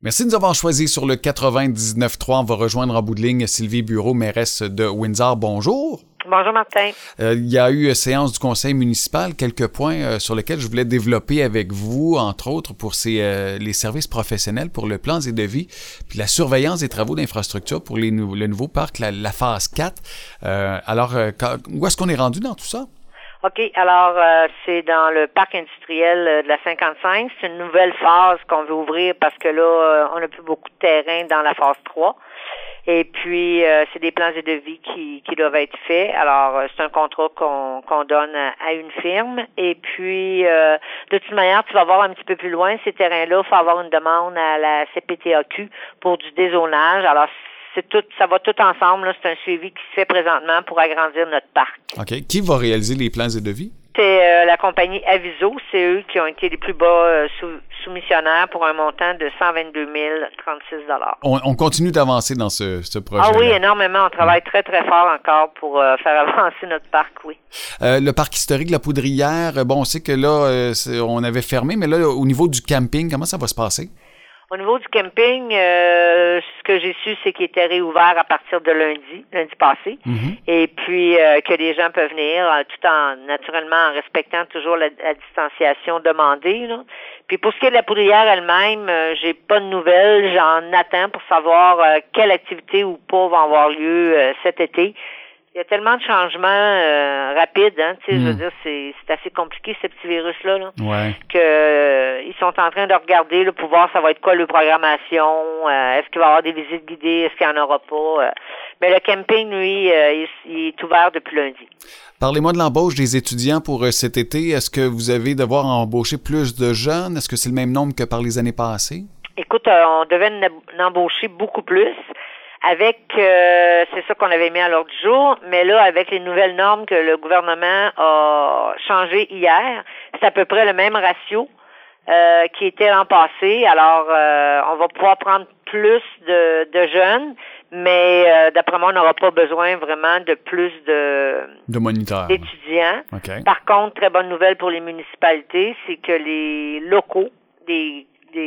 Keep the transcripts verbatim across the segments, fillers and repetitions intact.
Merci de nous avoir choisis sur le quatre-vingt-dix-neuf trois. On va rejoindre en bout de ligne Sylvie Bureau, mairesse de Windsor. Bonjour. Bonjour Martin. Euh, il y a eu séance du conseil municipal, quelques points euh, sur lesquels je voulais développer avec vous, entre autres pour ces, euh, les services professionnels pour le plan et devis, puis la surveillance des travaux d'infrastructure pour les nou- le nouveau parc, la, la phase quatre. Euh, alors, euh, quand, où est-ce qu'on est rendu dans tout ça? OK, alors euh, c'est dans le parc industriel de la cinquante-cinq. C'est une nouvelle phase qu'on veut ouvrir parce que là, euh, on n'a plus beaucoup de terrain dans la phase trois. Et puis, euh, c'est des plans et devis qui, qui doivent être faits. Alors, euh, c'est un contrat qu'on, qu'on donne à, à une firme. Et puis, euh, de toute manière, tu vas voir un petit peu plus loin, ces terrains-là, il faut avoir une demande à la C P T A Q pour du dézonage. Alors, c'est tout, ça va tout ensemble. Là. C'est un suivi qui se fait présentement pour agrandir notre parc. OK. Qui va réaliser les plans et devis? C'est euh, la compagnie Aviso. C'est eux qui ont été les plus bas euh, sous, soumissionnaires pour un montant de cent vingt-deux mille trente-six dollars. On, on continue d'avancer dans ce, ce projet. Ah oui, énormément. On travaille très, très fort encore pour euh, faire avancer notre parc, oui. Euh, le parc historique de la Poudrière, bon, on sait que là, euh, c'est, on avait fermé, mais là, au niveau du camping, comment ça va se passer? Au niveau du camping, euh, ce que j'ai su, c'est qu'il était réouvert à partir de lundi, lundi passé, Mm-hmm. et puis euh, que les gens peuvent venir, euh, tout en, naturellement, en respectant toujours la, la distanciation demandée, là. Puis pour ce qui est de la poudrière elle-même, euh, j'ai pas de nouvelles, j'en attends pour savoir euh, quelle activité ou pas va avoir lieu euh, cet été. Il y a tellement de changements euh, rapides, hein, tu sais, Mm. je veux dire, c'est, c'est assez compliqué, ce petit virus-là, là, Ouais. que euh, ils sont en train de regarder là, pour voir ça va être quoi la programmation, euh, est-ce qu'il va y avoir des visites guidées, est-ce qu'il n'y en aura pas. Euh, mais le camping, lui, euh, il, il est ouvert depuis lundi. Parlez-moi de l'embauche des étudiants pour euh, cet été. Est-ce que vous avez devoir embaucher plus de jeunes? Est-ce que c'est le même nombre que par les années passées? Écoute, euh, on devait en embaucher beaucoup plus. Avec, euh, c'est ça qu'on avait mis à l'ordre du jour, mais là, avec les nouvelles normes que le gouvernement a changées hier, c'est à peu près le même ratio euh, qui était l'an passé. Alors, euh, on va pouvoir prendre plus de, de jeunes, mais euh, d'après moi, on n'aura pas besoin vraiment de plus de, De moniteurs. d'étudiants. OK. Par contre, très bonne nouvelle pour les municipalités, c'est que les locaux des,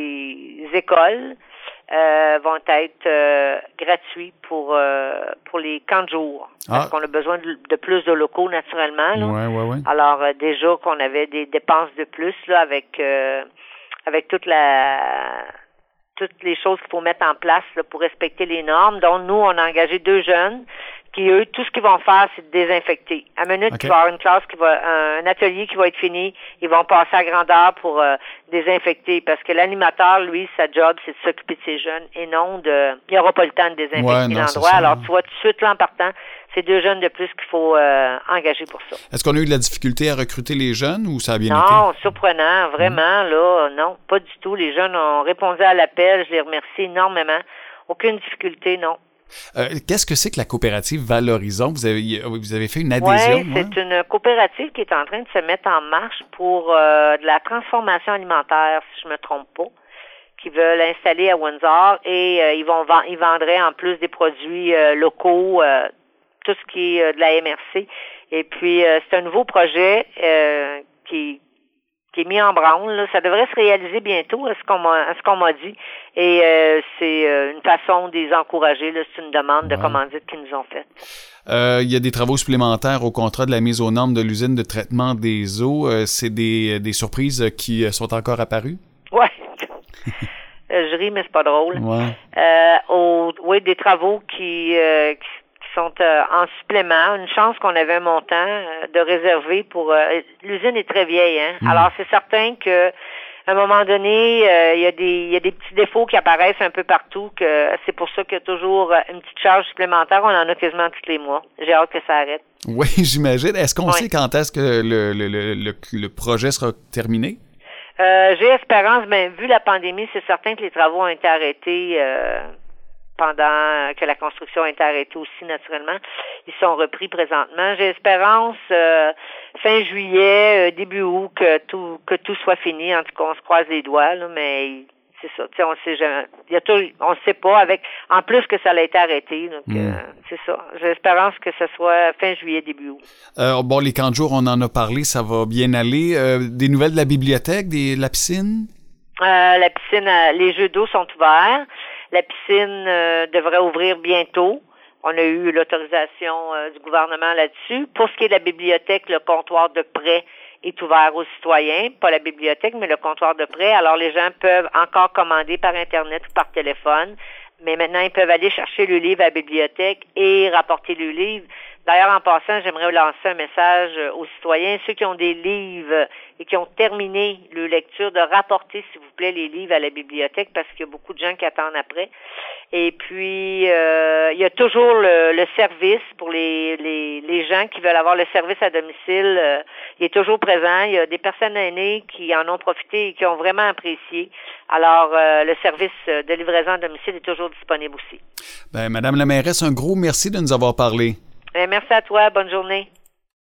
des écoles Euh, vont être euh, gratuits pour euh, pour les camps de jour. Parce Ah. qu'on a besoin de, de plus de locaux, naturellement. Là. Ouais, ouais, ouais. Alors, euh, déjà qu'on avait des dépenses de plus là avec euh, avec toute la toutes les choses qu'il faut mettre en place là, pour respecter les normes. Donc, nous, on a engagé deux jeunes qui, eux, tout ce qu'ils vont faire, c'est de désinfecter. À minute, Okay. il va y avoir une classe qui va, un atelier qui va être fini, ils vont passer à grandeur pour euh, désinfecter, parce que l'animateur, lui, sa job, c'est de s'occuper de ses jeunes et non de, il n'y aura pas le temps de désinfecter Ouais, non, c'est l'endroit. ça, Alors, hein. tu vois, tout de suite, là, en partant, c'est deux jeunes de plus qu'il faut euh, engager pour ça. Est-ce qu'on a eu de la difficulté à recruter les jeunes ou ça a bien été? Non, surprenant, vraiment, là, non, pas du tout. Les jeunes ont répondu à l'appel, je les remercie énormément. Aucune difficulté, non. Euh, qu'est-ce que c'est que la coopérative Valorisons? Vous avez, vous avez fait une adhésion? Oui, c'est hein? une coopérative qui est en train de se mettre en marche pour euh, de la transformation alimentaire, si je me trompe pas, qui veulent installer à Windsor et euh, ils vont vend- ils vendraient en plus des produits euh, locaux, euh, tout ce qui est euh, de la M R C. Et puis, euh, c'est un nouveau projet euh, qui qui est mis en branle. Là. Ça devrait se réaliser bientôt, à ce qu'on m'a, à ce qu'on m'a dit. Et euh, c'est euh, une façon de les encourager. Là. C'est une demande de Ouais. commandite qu'ils nous ont faite. Euh, il y a des travaux supplémentaires au contrat de la mise aux normes de l'usine de traitement des eaux. Euh, c'est des, des surprises qui sont encore apparues? Ouais. Je ris, mais c'est pas drôle. Ouais. Euh, au, oui, des travaux qui, euh, qui sont euh, en supplément. Une chance qu'on avait un montant euh, de réservé pour... Euh, l'usine est très vieille, hein. Mm. Alors, c'est certain que à un moment donné, euh, il y a des il y a des petits défauts qui apparaissent un peu partout, que c'est pour ça qu'il y a toujours une petite charge supplémentaire. On en a quasiment tous les mois. J'ai hâte que ça arrête. Oui, j'imagine. Est-ce qu'on Oui. sait quand est-ce que le, le, le, le, le projet sera terminé? Euh, j'ai espérance, mais vu la pandémie, c'est certain que les travaux ont été arrêtés euh, pendant que la construction a été arrêtée aussi, naturellement. Ils sont repris présentement. J'ai espérance euh, fin juillet, euh, début août, que tout que tout soit fini. En tout cas, on se croise les doigts, là, mais c'est ça. Tu sais, on sait jamais. Il y a tout, on sait pas. Avec en plus que ça a été arrêté, donc Mm. euh, c'est ça. J'ai espérance que ce soit fin juillet, début août. Euh, bon, les camps de jour, on en a parlé, ça va bien aller. Euh, des nouvelles de la bibliothèque, des, de la piscine? Euh, la piscine, euh, les jeux d'eau sont ouverts. La piscine euh, devrait ouvrir bientôt. On a eu l'autorisation euh, du gouvernement là-dessus. Pour ce qui est de la bibliothèque, le comptoir de prêt est ouvert aux citoyens, pas la bibliothèque, mais le comptoir de prêt. Alors, les gens peuvent encore commander par Internet ou par téléphone, mais maintenant, ils peuvent aller chercher le livre à la bibliothèque et rapporter le livre. D'ailleurs, en passant, j'aimerais lancer un message aux citoyens, ceux qui ont des livres et qui ont terminé leur lecture, de rapporter, s'il vous plaît, les livres à la bibliothèque, parce qu'il y a beaucoup de gens qui attendent après. Et puis, euh, il y a toujours le, le service pour les, les, les gens qui veulent avoir le service à domicile. Euh, il est toujours présent. Il y a des personnes aînées qui en ont profité et qui ont vraiment apprécié. Alors, euh, le service de livraison à domicile est toujours disponible aussi. Ben, Madame la mairesse, un gros merci de nous avoir parlé. Merci à toi. Bonne journée.